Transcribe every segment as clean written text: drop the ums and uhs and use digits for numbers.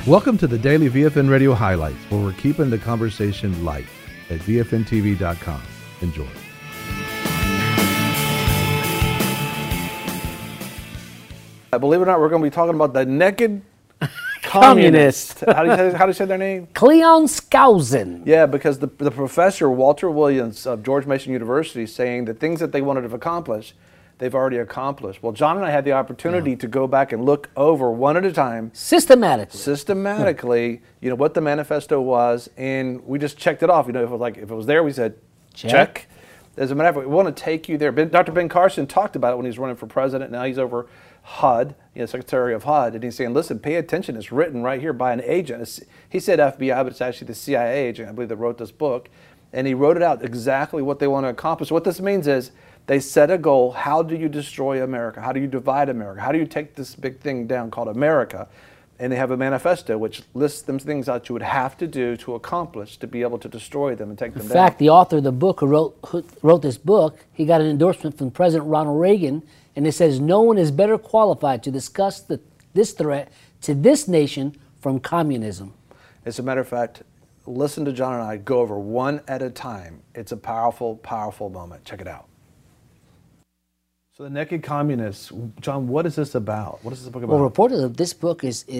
Welcome to the Daily VFN Radio Highlights, where we're keeping the conversation light at VFNTV.com. Enjoy. Believe it or not, we're going to be talking about the naked communist. How do you say their name? Cleon Skousen. Yeah, because the professor, Walter Williams of George Mason University, is saying the things that they wanted to accomplish, they've already accomplished. Well, John and I had the opportunity to go back and look over one at a time. Systematically, you know, what the manifesto was, and we just checked it off. You know, if it was there, we said, check. As a matter of fact, we want to take you there. Dr. Ben Carson talked about it when he was running for president. Now he's over HUD, Secretary of HUD, and he's saying, listen, pay attention. It's written right here by an agent. He said FBI, but it's actually the CIA agent, I believe, that wrote this book. And he wrote it out exactly what they want to accomplish. What this means is they set a goal. How do you destroy America? How do you divide America? How do you take this big thing down called America? And they have a manifesto which lists them things that you would have to do to accomplish to be able to destroy them and take them down. In fact, the author of the book who wrote this book, he got an endorsement from President Ronald Reagan, and it says no one is better qualified to discuss this threat to this nation from communism. As a matter of fact, listen to John and I go over one at a time. It's a powerful, powerful moment. Check it out. So the naked communists, John, what is this about? What is this book about? Well, reportedly, this book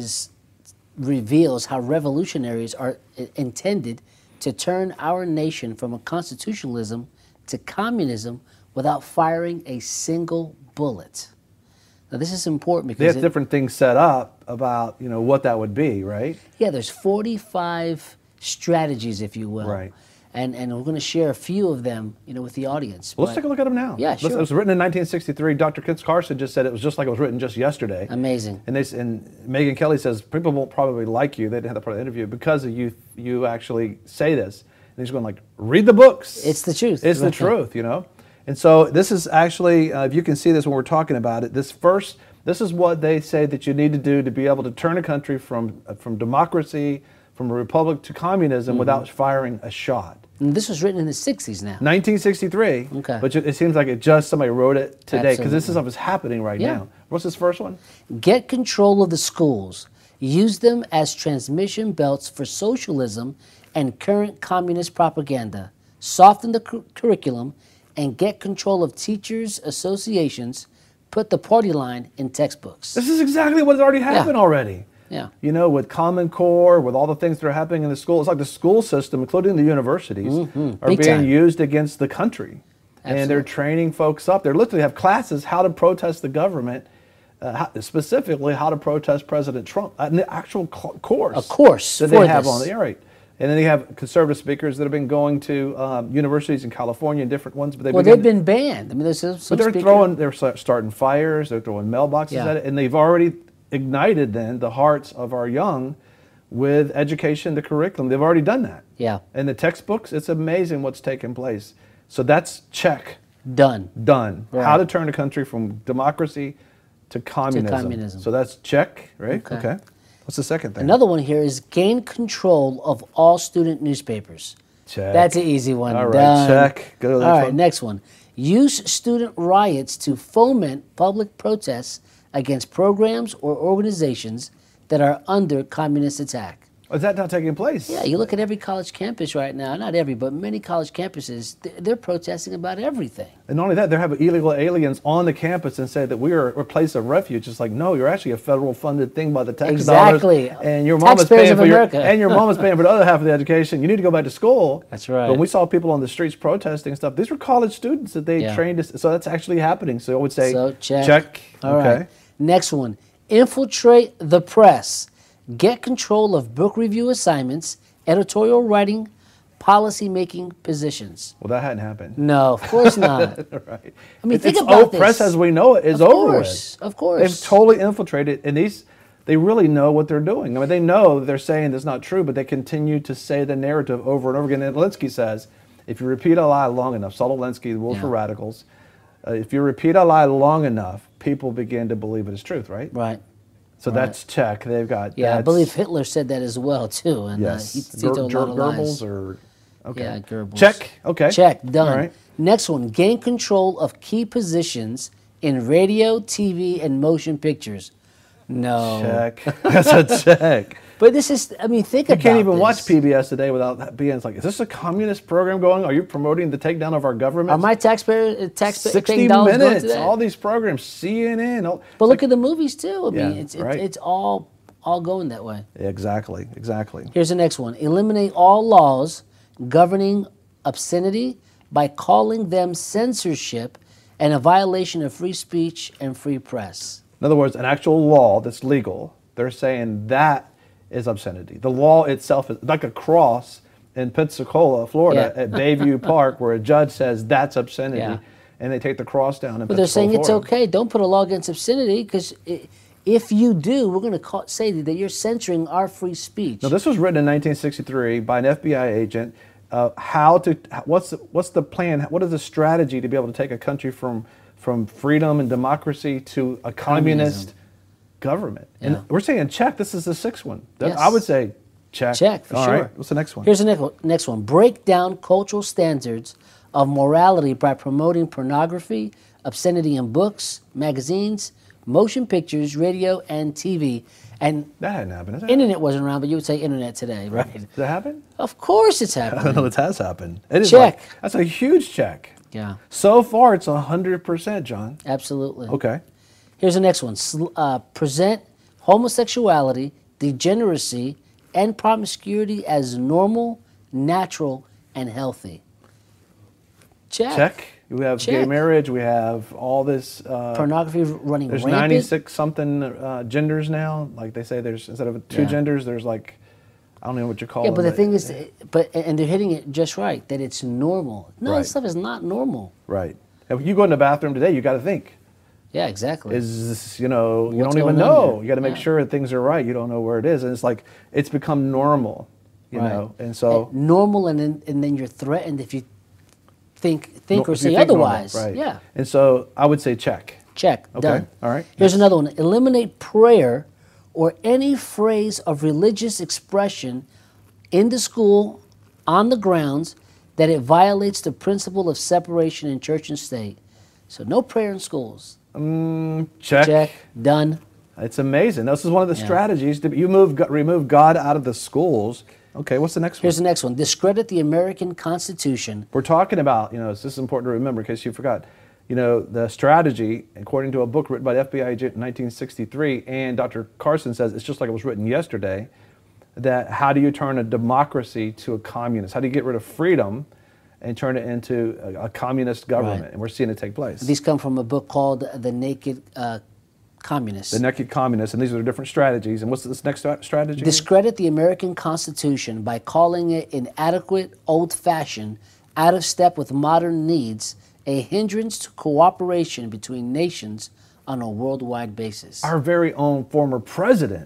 reveals how revolutionaries are intended to turn our nation from a constitutionalism to communism without firing a single bullet. Now, this is important because they have different things set up about, you know, what that would be, right? Yeah, there's 45 strategies, if you will. Right. And we're going to share a few of them, you know, with the audience. Well, let's take a look at them now. Yeah, sure. It was written in 1963. Dr. Kit Carson just said it was just like it was written just yesterday. Amazing. And Megyn Kelly says people won't probably like you. They didn't have the part of the interview because of you actually say this. And he's going like, read the books. It's the truth. It's the truth, you know. And so this is actually, if you can see this when we're talking about it, this is what they say that you need to do to be able to turn a country from democracy, from a republic to communism without firing a shot. And this was written in the 60s now. 1963. Okay. But it seems like somebody wrote it today because this stuff is happening right now. What's this first one? Get control of the schools. Use them as transmission belts for socialism and current communist propaganda. Soften the curriculum and get control of teachers' associations. Put the party line in textbooks. This is exactly what's already happened already. Yeah. You know, with Common Core, with all the things that are happening in the school, it's like the school system, including the universities, are being used against the country. Absolutely. And they're training folks up. They literally have classes how to protest the government, specifically how to protest President Trump, the actual course. A course that they have on the right. And then they have conservative speakers that have been going to universities in California and different ones. But they've been banned. I mean, there's some they're starting fires, they're throwing mailboxes at it, and they've already ignited then the hearts of our young with education, the curriculum. They've already done that. Yeah. And the textbooks, it's amazing what's taken place. So that's check. Done. Right. How to turn a country from democracy to communism. So that's check, right? Okay. What's the second thing? Another one here is gain control of all student newspapers. Check. That's an easy one. All right, Done. check. Go to the next one. All right, next one. Use student riots to foment public protests against programs or organizations that are under communist attack. Is that not taking place? Yeah, you look at every college campus right now, not every, but many college campuses, they're protesting about everything. And not only that, they're having illegal aliens on the campus and say that we are a place of refuge. It's like, no, you're actually a federal funded thing by the tax dollars. And your mom is paying for your mom is paying for the other half of the education. You need to go back to school. That's right. But when we saw people on the streets protesting and stuff, these were college students that they trained. So that's actually happening. So I would say check. All right. Next one. Infiltrate the press. Get control of book review assignments, editorial writing, policy-making positions. Well, that hadn't happened. No, of course not. Right. I mean, think about this. Press as we know it is over with. Of course. They've totally infiltrated, and they really know what they're doing. I mean, they know they're saying that's not true, but they continue to say the narrative over and over again. And Alinsky says, if you repeat a lie long enough, Saul Alinsky, the Wolf for Radicals, if you repeat a lie long enough, people begin to believe it is truth, right? Right. So that's check. They've got. Yeah, I believe Hitler said that as well too, and he told a lot of lies. Yeah, Goebbels. Check. Okay. Check. Done. All right. Next one: gain control of key positions in radio, TV, and motion pictures. No. Check. That's a check. But this is, I mean, think You about can't even this. watch PBS today without being like, is this a communist program going? Are you promoting the takedown of our government? Are my taxpayer 60 paying dollars going Minutes, to that? all these programs, CNN. But look at the movies too. I mean, Yeah, right. it's all going that way. Exactly. Here's the next one. Eliminate all laws governing obscenity by calling them censorship and a violation of free speech and free press. In other words, an actual law that's legal, they're saying that is obscenity. The law itself is like a cross in Pensacola, Florida, Yeah. at Bayview Park, where a judge says that's obscenity, Yeah. and they take the cross down. In But they're saying Pensacola, it's Florida. okay. Don't put a law against obscenity because if you do, we're going to say that you're censoring our free speech. Now, this was written in 1963 by an FBI agent. What's the plan? What is the strategy to be able to take a country from freedom and democracy to a communist government? Yeah. And we're saying check. This is the sixth one. Yes. I would say check. Check, for All sure. right. What's the next one? Here's the next one. Break down cultural standards of morality by promoting pornography, obscenity in books, magazines, motion pictures, radio, and TV. And That hadn't happened. Has that? internet wasn't around, but you would say internet today, right? Did that happen? Of course it's I don't happening. know. It has happened. It is Check. that's a huge check. Yeah, So far, it's 100%, John. absolutely. Okay. Here's the next one. Present homosexuality, degeneracy, and promiscuity as normal, natural, and healthy. Check. We have gay Check. marriage. We have all this. Pornography running There's rampant. 96 something genders now. Like they say, there's instead of two Yeah. genders, there's like I don't know what you call Yeah, them. but the thing is, and they're hitting it just right, that it's normal. No, Right. this stuff is not normal. right. If you go in the bathroom today, you got to think. Yeah, exactly. Is this, you know, you What's don't even going on know. here? You got to make Yeah. sure things are right. You don't know where it is, and it's like it's become normal, you Right. know. And so Normal, and then you're threatened if you think or if you say think normal, otherwise. right? Yeah, And so I would say check. check, Okay, done. all right. Here's another one. Eliminate prayer or any phrase of religious expression in the school on the grounds that it violates the principle of separation in church and state. So no prayer in schools. Check. Check, done. It's amazing. This is one of the Yeah. strategies. Remove God out of the schools. Okay, what's the next one? Here's the next one. Discredit the American Constitution. We're talking about, this is important to remember in case you forgot, the strategy, according to a book written by the FBI agent in 1963, and Dr. Carson says it's just like it was written yesterday, that how do you turn a democracy to a communist? How do you get rid of freedom and turn it into a communist government? Right. And we're seeing it take place. These come from a book called The Naked Communist. The naked communists, and these are the different strategies. And what's this next strategy? Discredit the American Constitution by calling it inadequate, old-fashioned, out of step with modern needs, a hindrance to cooperation between nations on a worldwide basis. Our very own former president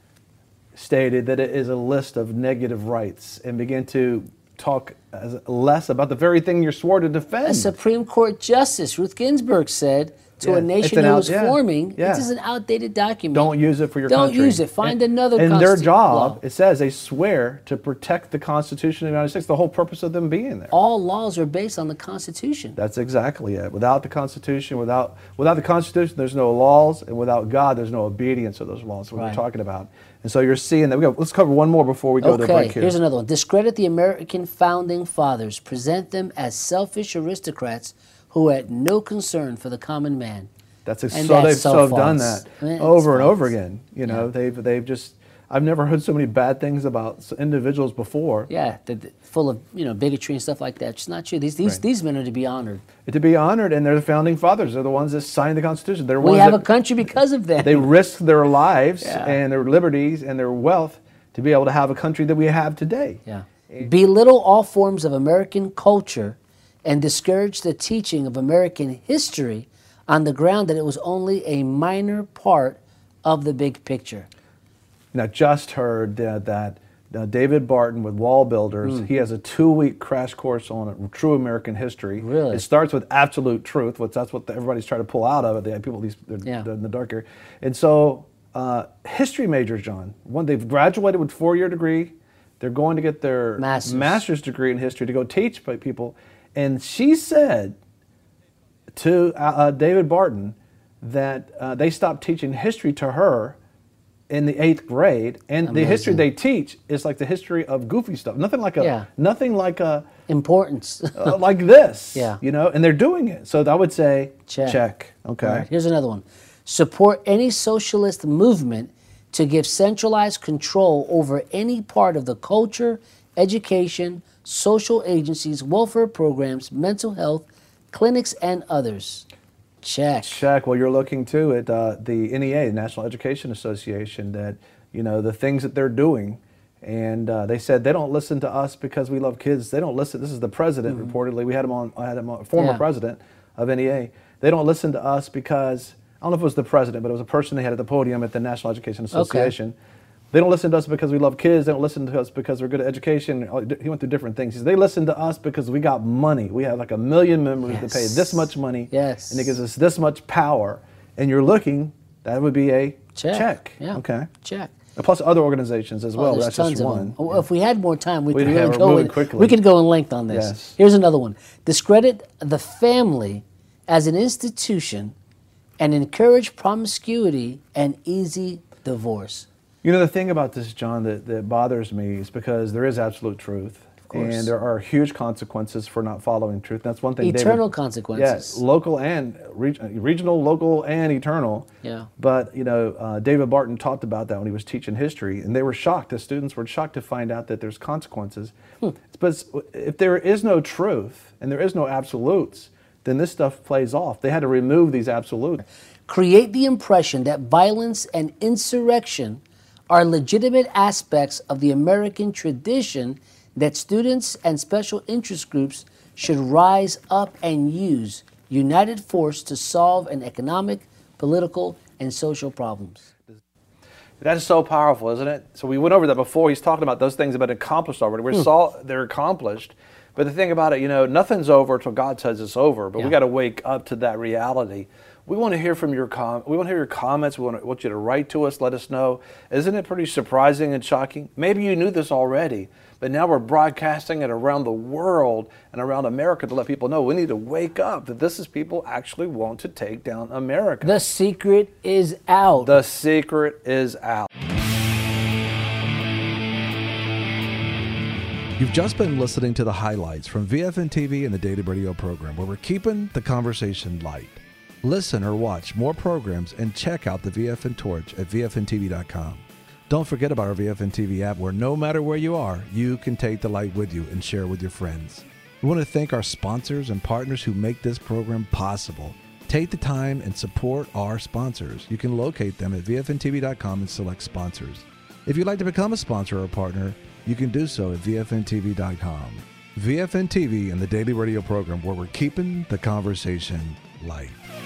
stated that it is a list of negative rights and began to talk less about the very thing you're sworn to defend. A Supreme Court Justice, Ruth Ginsburg, said to Yeah, a it's nation an who out- was yeah, forming, yeah. this is an outdated document. Don't use it for your Don't country. use it. Find another And their job, law. it says they swear to protect the Constitution of the United States, the whole purpose of them being there. All laws are based on the Constitution. That's exactly it. Without the Constitution, without the Constitution, there's no laws, and without God, there's no obedience of those laws. That's what Right. we're talking about. And so you're seeing that. Let's cover one more before we go to the Okay, break here. here's another one. Discredit the American founding fathers. Present them as selfish aristocrats who had no concern for the common man. That's And so that's they've so done false. that It's over and over false. again. Yeah. They've just. I've never heard so many bad things about individuals before. Yeah, full of bigotry and stuff like that. It's not true. These men are to be honored. To be honored, and they're the founding fathers. They're the ones that signed the Constitution. They're We ones have a that country because of them. they risked their lives Yeah. and their liberties and their wealth to be able to have a country that we have today. Yeah. Belittle all forms of American culture and discourage the teaching of American history on the ground that it was only a minor part of the big picture. Now, just heard that David Barton with Wall Builders, he has a 2-week crash course on true American history. Really? It starts with absolute truth, which that's what everybody's trying to pull out of it. They have people Yeah. in the dark area. And so, history majors, John, they've graduated with 4-year degree. They're going to get their master's degree in history to go teach people. And she said to David Barton that they stopped teaching history to her in the 8th grade, and the history Amazing. they teach is like the history of goofy stuff. Nothing like Importance. like this. Yeah. You know, and they're doing it. So I would say check. Okay. All right, here's another one. Support any socialist movement to give centralized control over any part of the culture, education, social agencies, welfare programs, mental health, clinics, and others. Check. Check. Well, you're looking too at the NEA, National Education Association, that, you know, the things that they're doing. And they said they don't listen to us because we love kids. They don't listen. This is the president, reportedly. We had him on, former president of NEA. They don't listen to us because, I don't know if it was the president, but it was a person they had at the podium at the National Education Association. Okay. They don't listen to us because we love kids. They don't listen to us because we're good at education. He went through different things. He said, they listen to us because we got money. We have like 1 million members that pay this much money. Yes. And it gives us this much power. And you're looking, that would be a check. Yeah. Okay. Check. And plus other organizations as well. There's That's tons just of one. them. Well, if we had more time, we could have really it go moving in. quickly. We could go in length on this. Yes. Here's another one. Discredit the family as an institution and encourage promiscuity and easy divorce. You know, the thing about this, John, that bothers me is because there is absolute truth. And there are huge consequences for not following truth. That's one thing. Eternal consequences. Yes, local and regional, local, and eternal. Yeah. But, you know, David Barton talked about that when he was teaching history. And they were shocked. The students were shocked to find out that there's consequences. But if there is no truth and there is no absolutes, then this stuff plays off. They had to remove these absolutes. Create the impression that violence and insurrection are legitimate aspects of the American tradition that students and special interest groups should rise up and use united force to solve an economic, political, and social problems. That is so powerful, isn't it? So we went over that before. He's talking about those things have been accomplished already. They're accomplished. But the thing about it, you know, nothing's over until God says it's over. But we got to wake up to that reality. We want to hear from your we want to hear your comments. We want you to write to us. Let us know. Isn't it pretty surprising and shocking? Maybe you knew this already, but now we're broadcasting it around the world and around America to let people know we need to wake up that this is people actually want to take down America. The secret is out. The secret is out. You've just been listening to the highlights from VFN TV and the Daily Radio program, where we're keeping the conversation light. Listen or watch more programs and check out the VFN Torch at VFNTV.com. Don't forget about our VFN TV app, where no matter where you are, you can take the light with you and share with your friends. We want to thank our sponsors and partners who make this program possible. Take the time and support our sponsors. You can locate them at VFNTV.com and select sponsors. If you'd like to become a sponsor or partner, you can do so at VFNTV.com. VFN TV and the Daily Radio program, where we're keeping the conversation light.